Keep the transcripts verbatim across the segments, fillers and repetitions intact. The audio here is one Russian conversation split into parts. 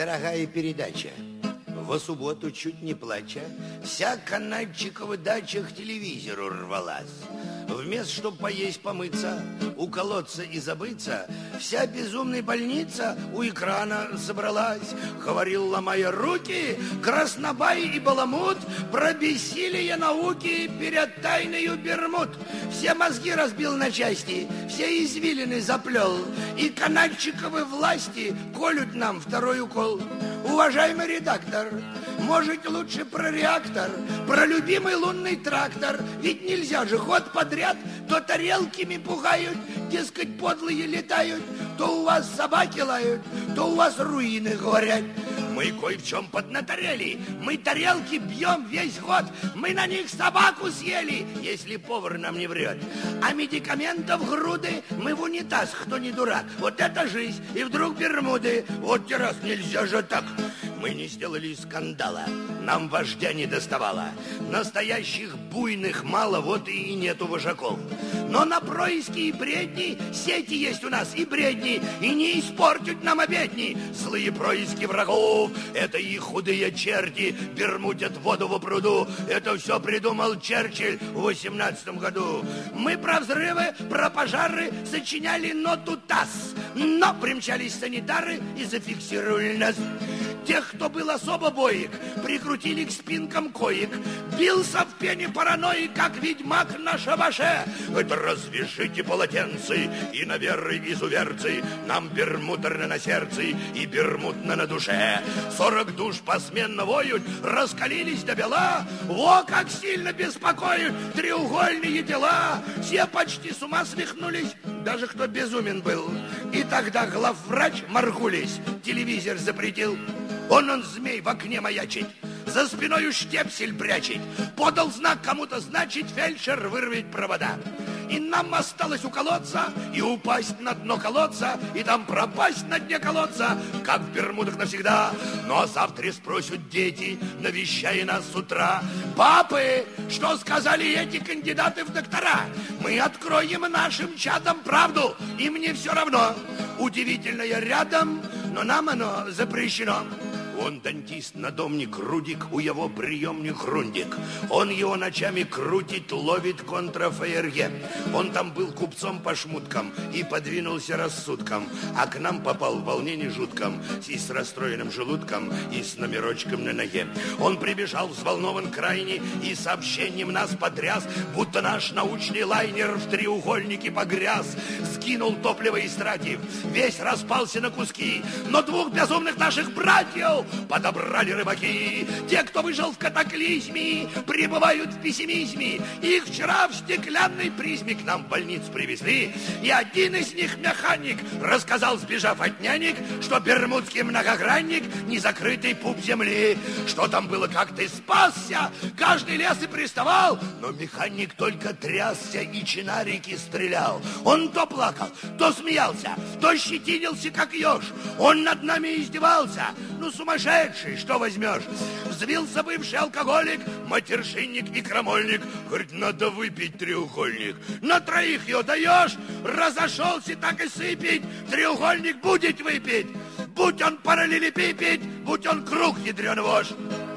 дорогая передача. Во субботу, чуть не плача, вся Канадчикова дача к телевизору рвалась. Вместо, чтоб поесть, помыться, уколоться и забыться, вся безумная больница у экрана собралась. Говорил, ломая руки, краснобай и баламут про бессилие науки перед тайною Бермуд. Все мозги разбил на части, все извилины заплел, и канадчиковы власти колют нам второй укол. Уважаемый редактор, может, лучше про реактор, про любимый лунный трактор, ведь нельзя же год подряд то тарелками пугают, дескать, подлые летают, то у вас собаки лают, то у вас руины говорят. Мы кое в чем поднаторели, мы тарелки бьем весь год, мы на них собаку съели, если повар нам не врет. А медикаментов груды мы в унитаз, кто не дурак. Вот это жизнь, и вдруг Бермуды, вот те раз нельзя же так. Мы не сделали скандала, нам вождя не доставало. Настоящих буйных мало, вот и нету вожаков. Но на происки и бредни сети есть у нас и бредни, и не испортят нам обедни. Злые происки врагов, это и худые черти бермудят воду в пруду. Это все придумал Черчилль в восемнадцатом году. Мы про взрывы, про пожары сочиняли ноту ТАСС, но примчались санитары и зафиксировали нас. Тех, кто был особо боек, прикрутили к спинкам коек. Бился в пене паранойи, как ведьмак на шабаше. Это развяжите полотенцы и на веры изуверцы. Нам бермудерно на сердце и бермудно на душе. Сорок душ посменно воют, раскалились до бела. Во, как сильно беспокоят треугольные дела. Все почти с ума свихнулись, даже кто безумен был. И тогда главврач Маргулис телевизор запретил. Он, он, змей, в окне маячит, за спиною штепсель прячет. Подал знак кому-то, значит, фельдшер вырвет провода. И нам осталось уколоться и упасть на дно колодца, и там пропасть на дне колодца, как в Бермудах навсегда. Ну а завтра спросят дети, навещая нас с утра: папы, что сказали эти кандидаты в доктора? Мы откроем нашим чадам правду, и мне все равно. Удивительное рядом, но нам оно запрещено. Он дантист, надомник, Рудик, у его приемник Рундик. Он его ночами крутит, ловит контрафаерге. Он там был купцом по шмуткам и подвинулся рассудком, а к нам попал в волнении жутком, и с расстроенным желудком, и с номерочком на ноге. Он прибежал взволнован крайне и сообщением нас потряс, будто наш научный лайнер в треугольнике погряз. Скинул топливо истратив, весь распался на куски, но двух безумных наших братьев подобрали рыбаки. Те, кто выжил в катаклизме, пребывают в пессимизме. Их вчера в стеклянной призме к нам в больницу привезли. И один из них, механик, рассказал, сбежав от нянек, что бермудский многогранник не закрытый пуп земли. Что там было, как ты спасся, каждый лес и приставал, но механик только трясся и чинарики стрелял. Он то плакал, то смеялся, то щетинился, как еж. Он над нами издевался. Ну, сумасшедший, что возьмешь? Взвился бывший алкоголик, матершинник и крамольник. Говорит, надо выпить треугольник. На троих ее даешь, разошелся, так и сыпить. Треугольник будет выпить. Будь он параллелепипед, будь он круг, ядрёный вождь.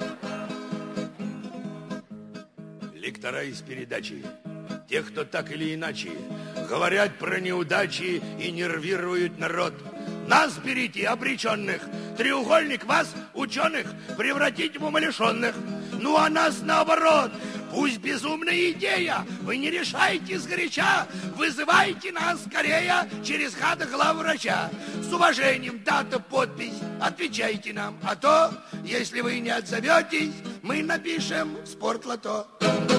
Лектора из передачи. Тех, кто так или иначе говорят про неудачи и нервируют народ. Нас берите, обреченных, треугольник вас, ученых, превратить в умалишенных. Ну а нас наоборот, пусть безумная идея, вы не решайте сгоряча, вызывайте нас скорее через хата главврача. С уважением, дата, подпись, отвечайте нам, а то, если вы не отзоветесь, мы напишем спортлото.